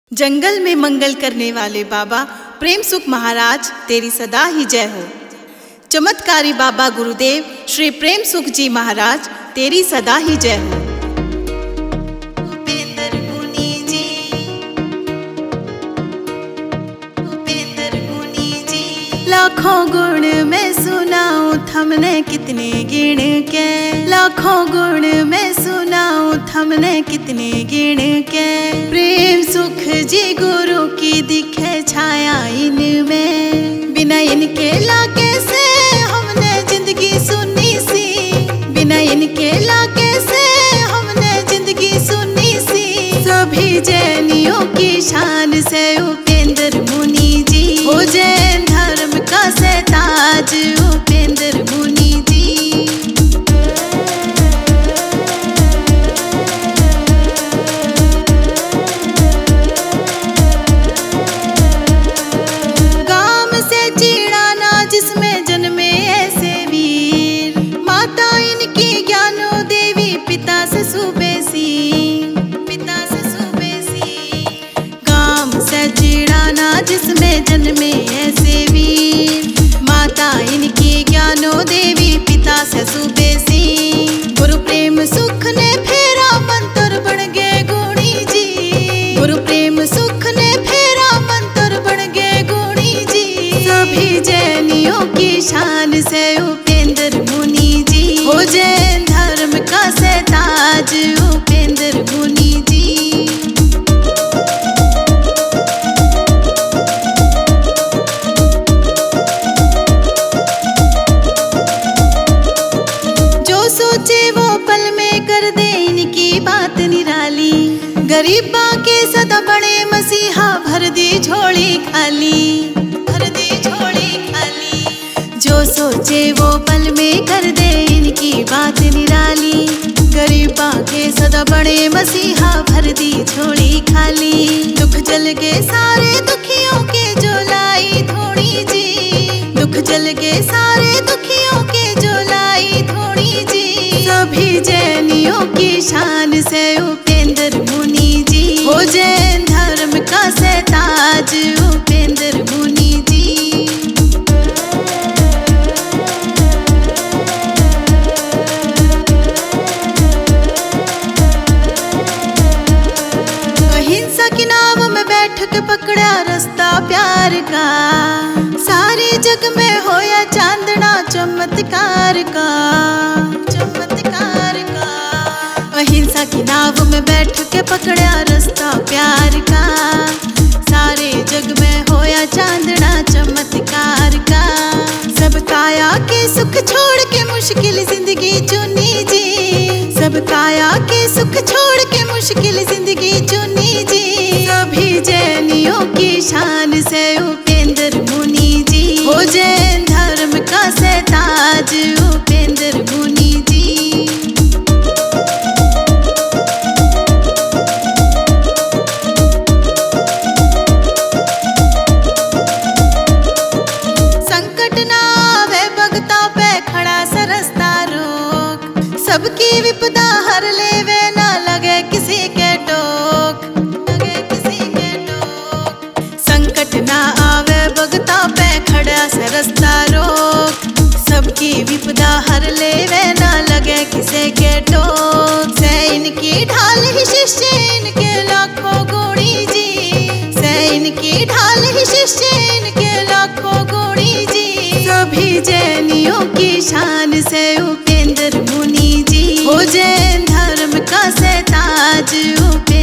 जंगल में मंगल करने वाले बाबा प्रेम सुख महाराज तेरी सदा ही जय हो। चमत्कारी बाबा गुरुदेव श्री प्रेम सुख जी महाराज तेरी सदा ही जय हो। लाखों गुण मैं सुनाऊं थमने कितने गिण के, लाखों गुण मैं सुनाऊं थमने कितने गिण के। प्रेम सुख जी गुरु की दिखे छाया इनमें, बिना इनके लाके से हमने जिंदगी सुनी सी, बिना इनके लाके से हमने जिंदगी सुनी सी। सभी जैनियों की शान से उपेंद्र मुनि जी हो, जैन धर्म का से ताज उपेंद्र मुनि जी। गाम से चिड़ाना जिसमें जन्मे ऐसे वीर, माता इनकी ज्ञानो देवी पिता से सुबेसी, पिता से सुबेसी। गाम से चिड़ाना जिसमें जन्मे ऐसे वीर, माता इनकी ज्ञानो देवी पिता से सुबेसी। गुरु प्रेम सुख ने फेरा मंत्र बन गए गुणी जी, गुरु प्रेम सुख ने फेरा मंत्र बन गए गुणी जी। सभी जैनियों की शान से उपेंद्र मुनि जी हो, जैन धर्म का से ताज उपेंद्र मुनि जी। सोचे वो पल में कर दे इनकी बात निराली, गरीबा के सदा बड़े मसीहा भर दी झोली खाली, भर दी झोली खाली। जो सोचे वो पल में कर दे इनकी बात निराली, गरीबा के सदा बड़े मसीहा भर दी झोली खाली। दुख जल गए सारे दुखियों के जो लाई धोनी जी, दुख जल गए सारे दुखियों के जो लाई धोनी जी। सभी जैनियों की शान से उपेंद्र मुनि जी हो, जैन धर्म का से ताज उपेंद्र मुनि जी। अहिंसा की नाव में बैठ के पकड़ा रास्ता प्यार का, सारे जग में होया चांदना चमत्कार का, चमत्कार का। अहिंसा की नाव में बैठ के पकड़ा रास्ता प्यार का, सारे जग में होया चांदना चमत्कार का। सब काया के सुख छोड़ के मुश्किल जिंदगी चुनी जी, सब काया के सुख छोड़ के मुश्किल जिंदगी चुनी जी। सभी जैनियों की शान से उपेंद्र मुनि जी हो, जैन धर्म का से ताज उपेंद्र मुनि जी। संकट ना आवे भगता पे खड़ा सरसता रोक, सबकी विपदा हर लेवे ना लगे किसी के टोक, लगे किसी के टोक। संकट ना आवे भगता पे खड़ा सरसता रोक, सबकी विपदा हर लेवे ना लगे किसी के टोक। से इनकी ढाल ही शिष्य इनके लाखों गुणी जी, से इनकी ढाल ही शिष्य इनके लाखों गुणी जी। सभी जैनियों की शान से उपेंद्र मुनि जी हो, जैन धर्म का से ताज उपेंद्र